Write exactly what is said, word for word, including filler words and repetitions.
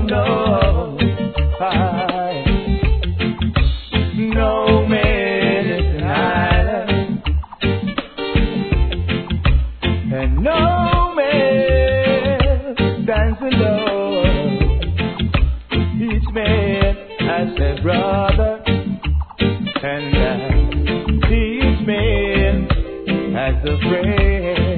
no, I, no man is an island, and no man stands alone. Each man has a brother, and uh, each man has a friend.